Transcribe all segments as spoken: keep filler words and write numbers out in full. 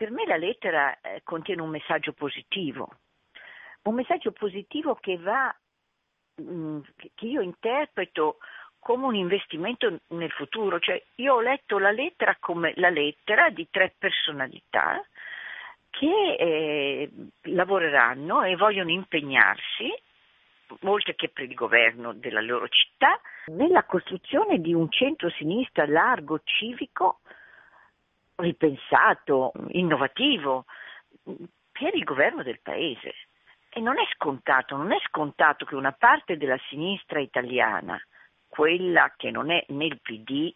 per me la lettera eh, contiene un messaggio positivo, un messaggio positivo che va, mh, che io interpreto come un investimento nel futuro. Cioè, io ho letto la lettera come la lettera di tre personalità che eh, lavoreranno e vogliono impegnarsi, oltre che per il governo della loro città, nella costruzione di un centro-sinistra largo, civico, ripensato, innovativo, per il governo del paese. E non è scontato, non è scontato che una parte della sinistra italiana, quella che non è nel P D,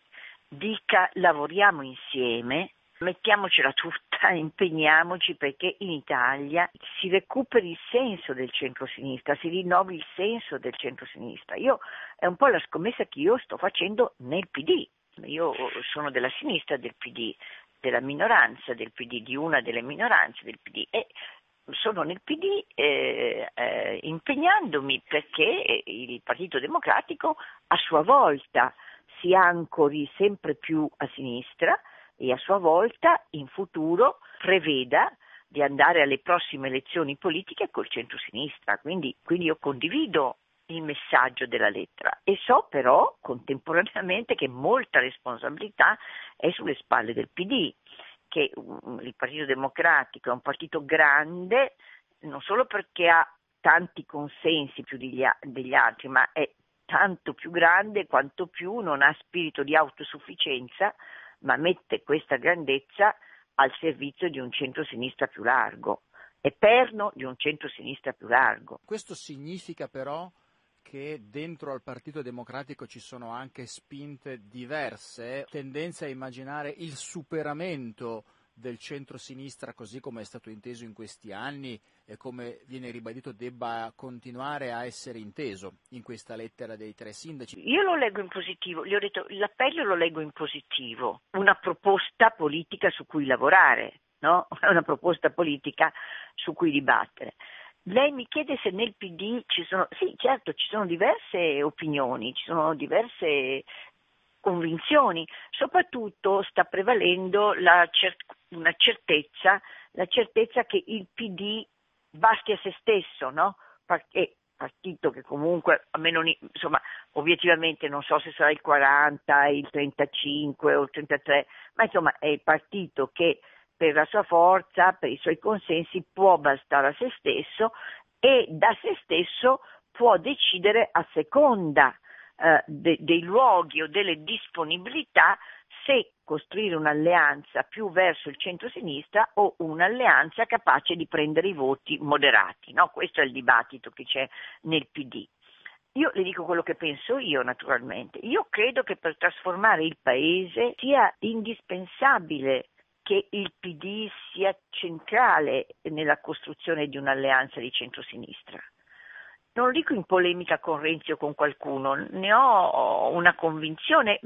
dica lavoriamo insieme, mettiamocela tutta, impegniamoci perché in Italia si recuperi il senso del centro-sinistra, si rinnovi il senso del centro-sinistra. Io, è un po' la scommessa che io sto facendo nel P D. Io sono della sinistra del P D, della minoranza del P D, di una delle minoranze del P D, e sono nel P D eh, eh, impegnandomi perché il Partito Democratico a sua volta si ancori sempre più a sinistra e a sua volta in futuro preveda di andare alle prossime elezioni politiche col centro-sinistra. Quindi, quindi io condivido il messaggio della lettera e so però contemporaneamente che molta responsabilità è sulle spalle del P D, che il Partito Democratico è un partito grande non solo perché ha tanti consensi più degli, degli altri, ma è tanto più grande quanto più non ha spirito di autosufficienza, ma mette questa grandezza al servizio di un centro-sinistra più largo, è perno di un centro-sinistra più largo. Questo significa però che dentro al Partito Democratico ci sono anche spinte diverse, tendenze a immaginare il superamento del centro-sinistra così come è stato inteso in questi anni e come viene ribadito debba continuare a essere inteso in questa lettera dei tre sindaci. Io lo leggo in positivo, gli ho detto l'appello lo leggo in positivo, una proposta politica su cui lavorare, no? Una proposta politica su cui dibattere. Lei mi chiede se nel P D ci sono, sì certo ci sono diverse opinioni, ci sono diverse convinzioni, soprattutto sta prevalendo la cer- una certezza, la certezza che il P D basti a se stesso, no? Perché partito che comunque, a me non, insomma, obiettivamente non so se sarà il quaranta, il trentacinque o il trentatré, ma insomma è il partito che per la sua forza, per i suoi consensi può bastare a se stesso e da se stesso può decidere a seconda eh, de- dei luoghi o delle disponibilità se costruire un'alleanza più verso il centro-sinistra o un'alleanza capace di prendere i voti moderati, no? Questo è il dibattito che c'è nel P D. Io le dico quello che penso io naturalmente. Io credo che per trasformare il paese sia indispensabile che il P D sia centrale nella costruzione di un'alleanza di centrosinistra. Non lo dico in polemica con Renzi o con qualcuno, ne ho una convinzione,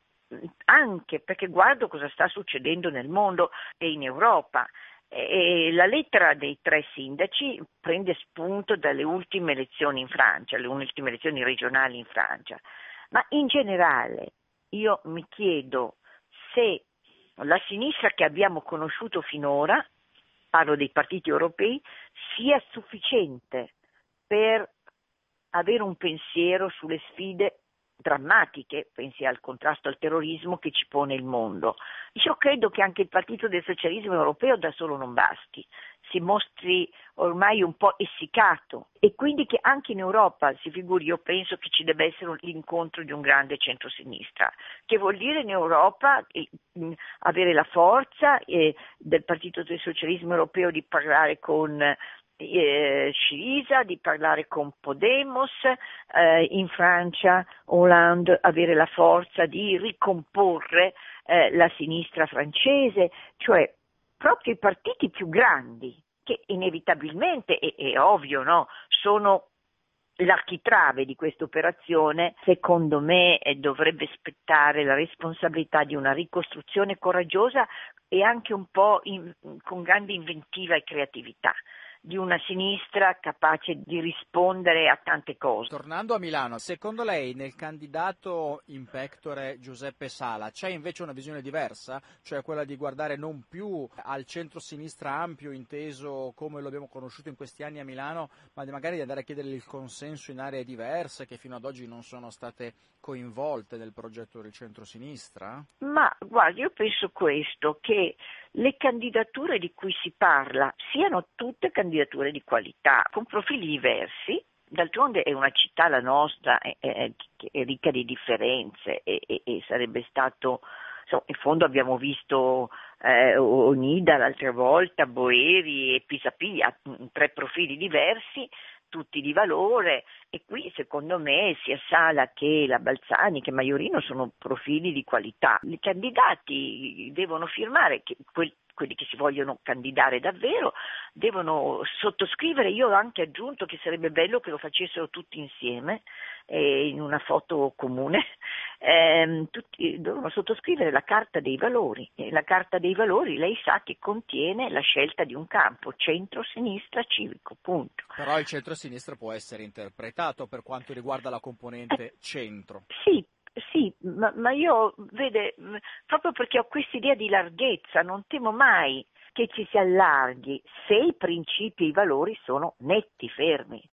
anche perché guardo cosa sta succedendo nel mondo e in Europa. E la lettera dei tre sindaci prende spunto dalle ultime elezioni in Francia, le ultime elezioni regionali in Francia. Ma in generale io mi chiedo se la sinistra che abbiamo conosciuto finora, parlo dei partiti europei, sia sufficiente per avere un pensiero sulle sfide drammatiche, pensi al contrasto al terrorismo che ci pone il mondo. Io credo che anche il partito del socialismo europeo da solo non basti, si mostri ormai un po' essiccato e quindi che anche in Europa, si figuri, io penso che ci debba essere l'incontro di un grande centrosinistra, che vuol dire in Europa eh, avere la forza eh, del partito del socialismo europeo di parlare con Eh, Syriza, di parlare con Podemos, eh, in Francia Hollande avere la forza di ricomporre eh, la sinistra francese, cioè proprio i partiti più grandi che inevitabilmente, è, è ovvio, no, sono l'architrave di questa operazione, secondo me eh, dovrebbe spettare la responsabilità di una ricostruzione coraggiosa e anche un po' in, con grande inventiva e creatività. di una sinistra capace di rispondere a tante cose. Tornando a Milano, secondo lei nel candidato in pectore Giuseppe Sala c'è invece una visione diversa, cioè quella di guardare non più al centro-sinistra ampio inteso come lo abbiamo conosciuto in questi anni a Milano, ma di magari di andare a chiedere il consenso in aree diverse che fino ad oggi non sono state coinvolte nel progetto del centro-sinistra? Ma guardi, io penso questo, che le candidature di cui si parla siano tutte candidature di qualità, con profili diversi. D'altronde è una città, la nostra, è, è, è ricca di differenze e, e, e sarebbe stato, insomma, in fondo abbiamo visto eh, Onida l'altra volta, Boeri e Pisapia, tre profili diversi, tutti di valore, e qui secondo me sia Sala che la Balzani che Maiorino sono profili di qualità. I candidati devono firmare, che quel, quelli che si vogliono candidare davvero devono sottoscrivere. Io ho anche aggiunto che sarebbe bello che lo facessero tutti insieme eh, in una foto comune. Eh, tutti devono sottoscrivere la Carta dei Valori, e la Carta dei Valori lei sa che contiene la scelta di un campo, centro-sinistra civico, punto. Però il centro-sinistra può essere interpretato per quanto riguarda la componente eh, centro. Sì, sì, ma, ma io, vede, proprio perché ho quest'idea di larghezza, non temo mai che ci si allarghi se i principi e i valori sono netti, fermi.